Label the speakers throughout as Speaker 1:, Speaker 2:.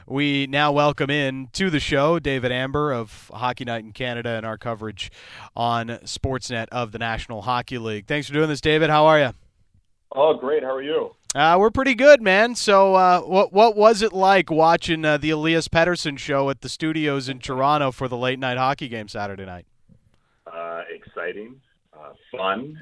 Speaker 1: we now welcome in to the show David Amber of Hockey Night in Canada and our coverage on Sportsnet of the National Hockey League. Thanks for doing this, David. How are you?
Speaker 2: Oh, great. How are you?
Speaker 1: We're pretty good, man. So, what was it like watching the Elias Pettersson show at the studios in Toronto for the late night hockey game Saturday night?
Speaker 2: Exciting, fun.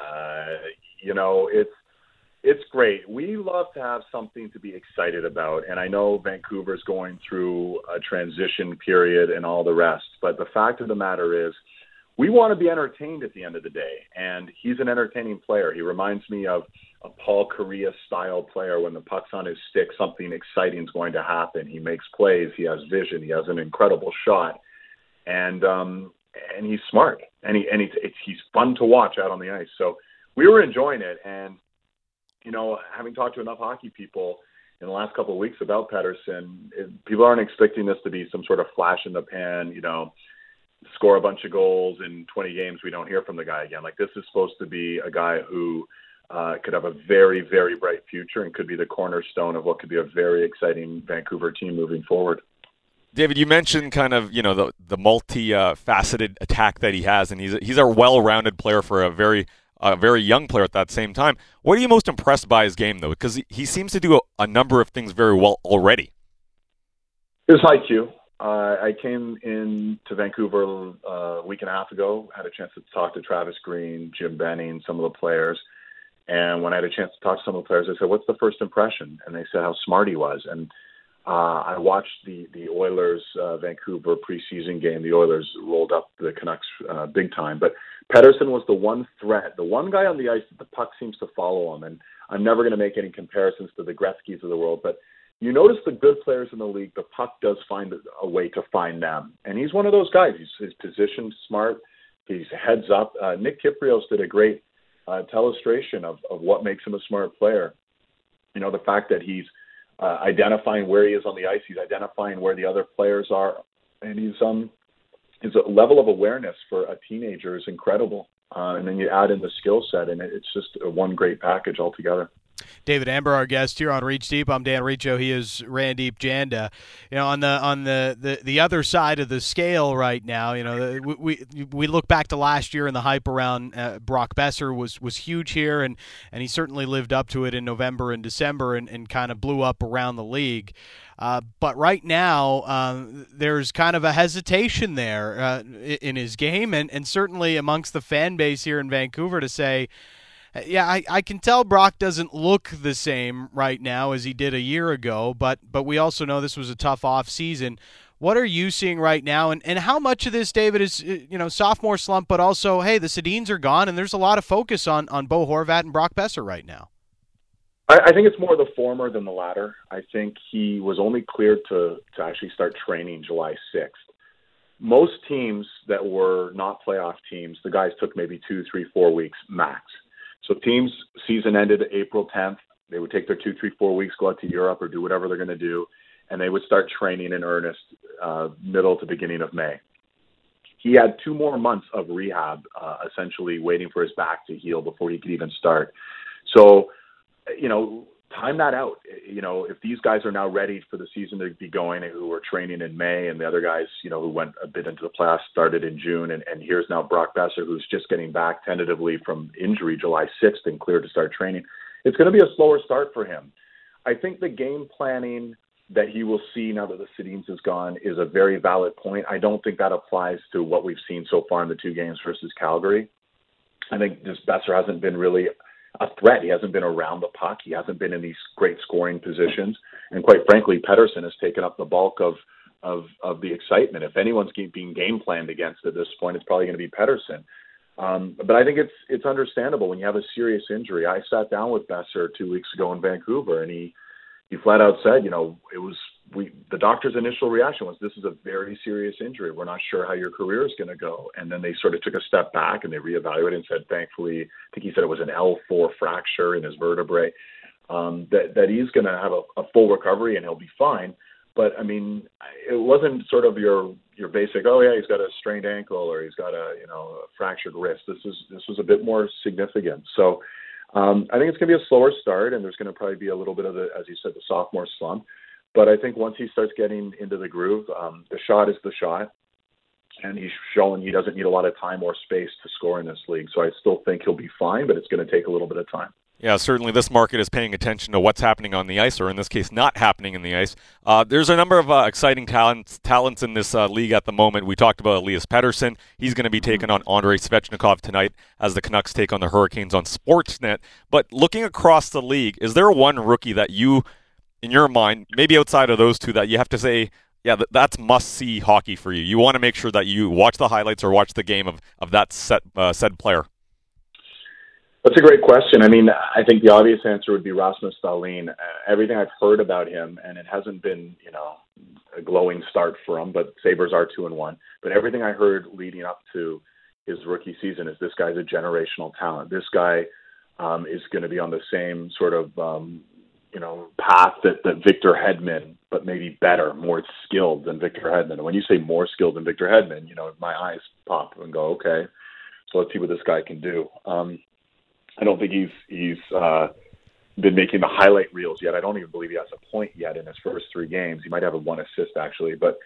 Speaker 2: It's great. We love to have something to be excited about, and I know Vancouver's going through a transition period and all the rest. But the fact of the matter is, we want to be entertained at the end of the day, and he's an entertaining player. He reminds me of a Paul Kariya-style player. When the puck's on his stick, something exciting is going to happen. He makes plays. He has vision. He has an incredible shot, and he's smart, and he's fun to watch out on the ice. So we were enjoying it, and having talked to enough hockey people in the last couple of weeks about Pettersson, people aren't expecting this to be some sort of flash in the pan, score a bunch of goals in 20 games, we don't hear from the guy again. Like, this is supposed to be a guy who could have a very, very bright future and could be the cornerstone of what could be a very exciting Vancouver team moving forward.
Speaker 3: David, you mentioned kind of the multi-faceted attack that he has, and he's a well-rounded player for a very young player at that same time. What are you most impressed by his game, though? Because he seems to do a number of things very well already.
Speaker 2: His IQ. I came in to Vancouver a week and a half ago, had a chance to talk to Travis Green, Jim Benning, some of the players. And when I had a chance to talk to some of the players, I said, what's the first impression? And they said how smart he was. And I watched the Oilers Vancouver preseason game. The Oilers rolled up the Canucks big time. But Pettersson was the one threat, the one guy on the ice that the puck seems to follow him. And I'm never going to make any comparisons to the Gretzkys of the world, but you notice the good players in the league, the puck does find a way to find them. And he's one of those guys. He's positioned smart. He's heads up. Nick Kypreos did a great illustration of what makes him a smart player. The fact that he's identifying where he is on the ice, he's identifying where the other players are, and his level of awareness for a teenager is incredible. And then you add in the skill set, and it's just one great package altogether.
Speaker 1: David Amber, our guest here on Reach Deep. I'm Dan Riccio. He is Randeep Janda. On the other side of the scale right now, we look back to last year, and the hype around Brock Besser was huge here, and he certainly lived up to it in November and December, and kind of blew up around the league. But right now, there's kind of a hesitation there in his game, and certainly amongst the fan base here in Vancouver to say, yeah, I can tell Brock doesn't look the same right now as he did a year ago, but we also know this was a tough off season. What are you seeing right now, and how much of this, David, is sophomore slump, but also, hey, the Sedins are gone, and there's a lot of focus on Bo Horvat and Brock Besser right now?
Speaker 2: I think it's more the former than the latter. I think he was only cleared to actually start training July 6th. Most teams that were not playoff teams, the guys took maybe 2, 3, 4 weeks max. So teams' season ended April 10th. They would take their 2, 3, 4 weeks, go out to Europe or do whatever they're going to do, and they would start training in earnest middle to beginning of May. He had 2 more months of rehab, essentially waiting for his back to heal before he could even start. So, time that out. If these guys are now ready for the season to be going, who were training in May, and the other guys, who went a bit into the playoffs started in June, and here's now Brock Besser, who's just getting back tentatively from injury July 6th and cleared to start training. It's going to be a slower start for him. I think the game planning that he will see now that the Sedins is gone is a very valid point. I don't think that applies to what we've seen so far in the 2 games versus Calgary. I think this Besser hasn't been really a threat. He hasn't been around the puck. He hasn't been in these great scoring positions. And quite frankly, Pettersson has taken up the bulk of the excitement. If anyone's being game planned against at this point, it's probably going to be Pettersson. But I think it's understandable when you have a serious injury. I sat down with Besser 2 weeks ago in Vancouver, and he flat out said, the doctor's initial reaction was, this is a very serious injury. We're not sure how your career is going to go. And then they sort of took a step back and they reevaluated and said, thankfully, I think he said it was an L4 fracture in his vertebrae, that he's going to have a full recovery and he'll be fine. But I mean, it wasn't sort of your basic, oh yeah, he's got a strained ankle or he's got a fractured wrist. This was a bit more significant. So I think it's going to be a slower start, and there's going to probably be a little bit of the, as you said, the sophomore slump. But I think once he starts getting into the groove, the shot is the shot. And he's shown he doesn't need a lot of time or space to score in this league. So I still think he'll be fine, but it's going to take a little bit of time.
Speaker 3: Yeah, certainly this market is paying attention to what's happening on the ice, or in this case, not happening in the ice. There's a number of exciting talents in this league at the moment. We talked about Elias Pettersson. He's going to be taking on Andrei Svechnikov tonight as the Canucks take on the Hurricanes on Sportsnet. But looking across the league, is there one rookie that you, in your mind, maybe outside of those two, that you have to say, yeah, that's must-see hockey for you? You want to make sure that you watch the highlights or watch the game of that said player?
Speaker 2: That's a great question. I mean, I think the obvious answer would be Rasmus Dahlin. Everything I've heard about him, and it hasn't been, a glowing start for him, but Sabres are 2-1. But everything I heard leading up to his rookie season is this guy's a generational talent. This guy is going to be on the same sort of, path that Victor Hedman, but maybe better, more skilled than Victor Hedman. And when you say more skilled than Victor Hedman, my eyes pop and go, okay, so let's see what this guy can do. I don't think he's been making the highlight reels yet. I don't even believe he has a point yet in his first 3 games. He might have one assist, actually. But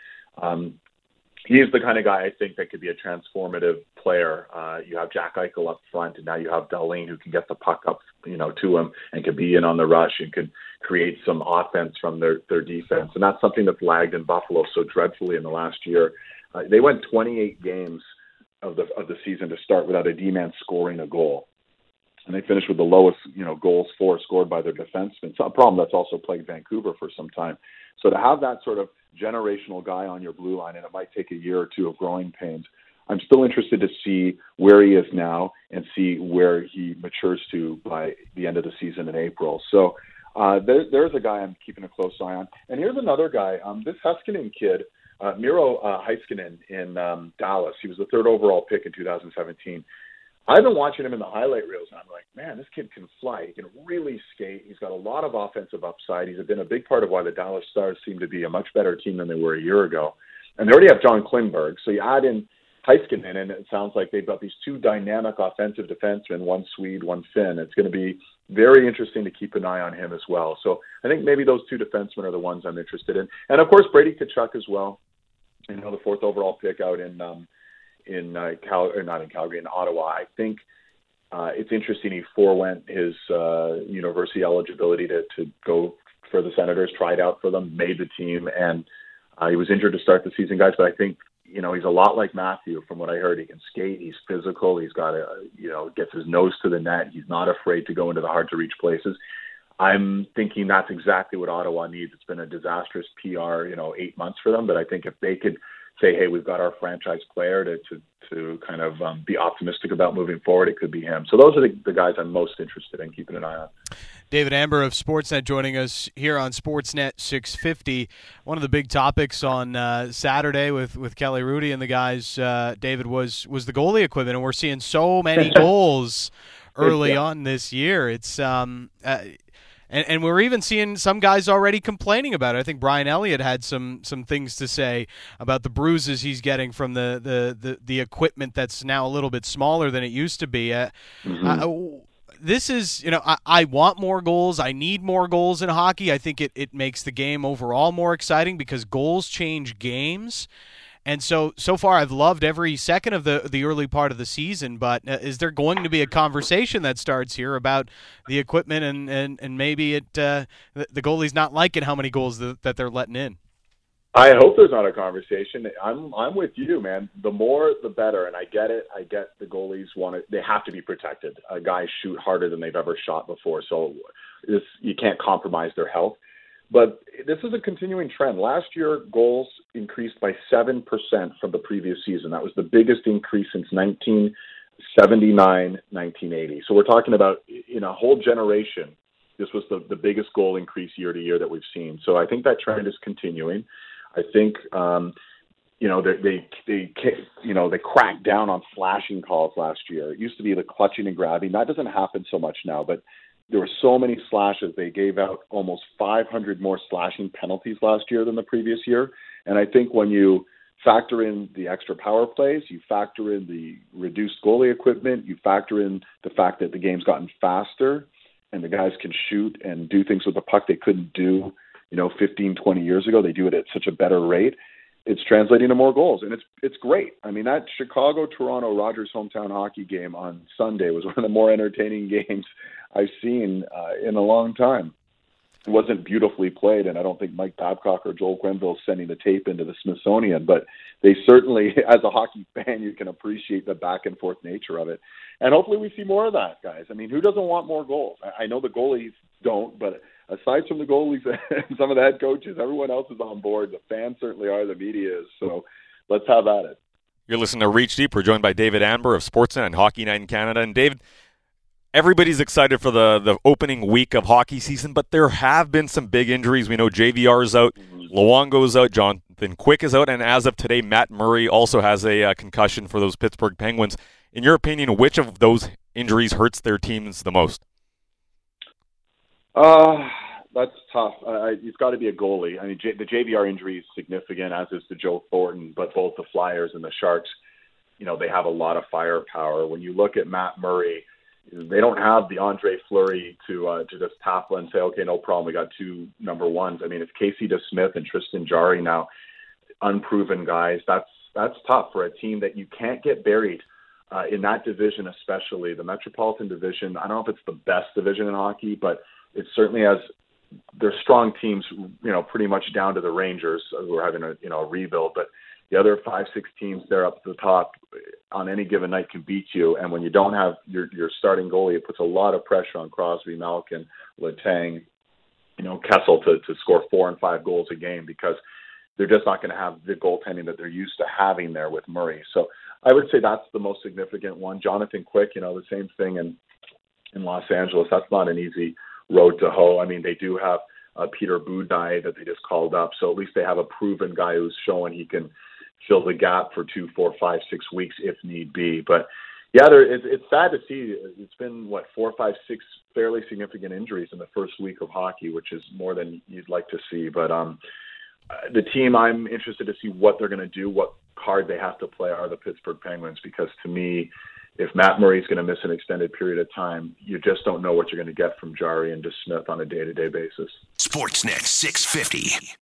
Speaker 2: he's the kind of guy I think that could be a transformative player. You have Jack Eichel up front, and now you have Dahlin who can get the puck up to him and can be in on the rush and can create some offense from their defense. And that's something that's lagged in Buffalo so dreadfully in the last year. They went 28 games of the season to start without a D-man scoring a goal. And they finished with the lowest, goals for scored by their defensemen. It's a problem that's also plagued Vancouver for some time. So to have that sort of generational guy on your blue line, and it might take a year or two of growing pains, I'm still interested to see where he is now and see where he matures to by the end of the season in April. So there's a guy I'm keeping a close eye on. And here's another guy, this Heiskanen kid, Miro Heiskanen in Dallas. He was the 3rd overall pick in 2017. I've been watching him in the highlight reels, and I'm like, man, this kid can fly. He can really skate. He's got a lot of offensive upside. He's been a big part of why the Dallas Stars seem to be a much better team than they were a year ago. And they already have John Klingberg, so you add in Heiskanen, and it sounds like they've got these 2 dynamic offensive defensemen, one Swede, one Finn. It's going to be very interesting to keep an eye on him as well. So I think maybe those 2 defensemen are the ones I'm interested in. And, of course, Brady Tkachuk as well. The 4th overall pick out in Ottawa. I think it's interesting. He forewent his university eligibility to go for the Senators, tried out for them, made the team, and he was injured to start the season, guys. But I think he's a lot like Matthew from what I heard. He can skate. He's physical. He's got gets his nose to the net. He's not afraid to go into the hard to reach places. I'm thinking that's exactly what Ottawa needs. It's been a disastrous PR 8 months for them, but I think if they could say, hey, we've got our franchise player to kind of be optimistic about moving forward, it could be him. So those are the guys I'm most interested in keeping an eye on.
Speaker 1: David Amber of Sportsnet joining us here on Sportsnet 650. One of the big topics on Saturday with Kelly Hrudey and the guys, David, was the goalie equipment, and we're seeing so many goals early on this year. It's And we're even seeing some guys already complaining about it. I think Brian Elliott had some things to say about the bruises he's getting from the equipment that's now a little bit smaller than it used to be. This is, I want more goals. I need more goals in hockey. I think it makes the game overall more exciting because goals change games. And so far, I've loved every second of the early part of the season. But is there going to be a conversation that starts here about the equipment and maybe the goalie's not liking how many goals that they're letting in?
Speaker 2: I hope there's not a conversation. I'm with you, man. The more, the better. And I get it. I get the goalies they have to be protected. Guys shoot harder than they've ever shot before, so you can't compromise their health. But this is a continuing trend. Last year, goals increased by 7% from the previous season. That was the biggest increase since 1979, 1980. So we're talking about in a whole generation, this was the biggest goal increase year to year that we've seen. So I think that trend is continuing. I think they cracked down on slashing calls last year. It used to be the clutching and grabbing. That doesn't happen so much now, but there were so many slashes. They gave out almost 500 more slashing penalties last year than the previous year. And I think when you factor in the extra power plays, you factor in the reduced goalie equipment, you factor in the fact that the game's gotten faster and the guys can shoot and do things with the puck they couldn't do 15, 20 years ago. They do it at such a better rate. It's translating to more goals, and it's great. I mean, that Chicago-Toronto Rogers hometown hockey game on Sunday was one of the more entertaining games I've seen in a long time. It wasn't beautifully played, and I don't think Mike Babcock or Joel Quenneville is sending the tape into the Smithsonian, but they certainly, as a hockey fan, you can appreciate the back-and-forth nature of it. And hopefully we see more of that, guys. I mean, who doesn't want more goals? I know the goalies don't, but aside from the goalies and some of the head coaches, everyone else is on board. The fans certainly are, the media is, so let's have at it.
Speaker 3: You're listening to Reach Deep. We're joined by David Amber of Sportsnet and Hockey Night in Canada. And David, everybody's excited for the opening week of hockey season, but there have been some big injuries. We know JVR is out, Luongo is out, Jonathan Quick is out, and as of today, Matt Murray also has a concussion for those Pittsburgh Penguins. In your opinion, which of those injuries hurts their teams the most?
Speaker 2: That's tough. It's got to be a goalie. I mean, the JVR injury is significant, as is the Joe Thornton, but both the Flyers and the Sharks, they have a lot of firepower. When you look at Matt Murray, they don't have the Andre Fleury to just tap and say, okay, no problem, we got two number ones. I mean, it's Casey DeSmith and Tristan Jarry now, unproven guys. That's tough for a team that you can't get buried in that division, especially the Metropolitan Division. I don't know if it's the best division in hockey, but it certainly has. They're strong teams, pretty much down to the Rangers, who are having a rebuild. But the other 5-6 teams there up at the top on any given night can beat you. And when you don't have your starting goalie, it puts a lot of pressure on Crosby, Malkin, Letang, Kessel to score 4 and 5 goals a game, because they're just not going to have the goaltending that they're used to having there with Murray. So I would say that's the most significant one. Jonathan Quick, the same thing in Los Angeles. That's not an easy road to hoe. I mean, they do have Peter Budaj that they just called up, so at least they have a proven guy who's showing he can fill the gap for 2, 4, 5, 6 weeks if need be. But yeah, it's sad to see. It's been 4, 5, 6 fairly significant injuries in the first week of hockey, which is more than you'd like to see. But the team I'm interested to see what they're going to do, what card they have to play, are the Pittsburgh Penguins, because to me, if Matt Murray's going to miss an extended period of time, you just don't know what you're going to get from Jarry and DeSmith on a day-to-day basis.
Speaker 4: Sportsnet 650.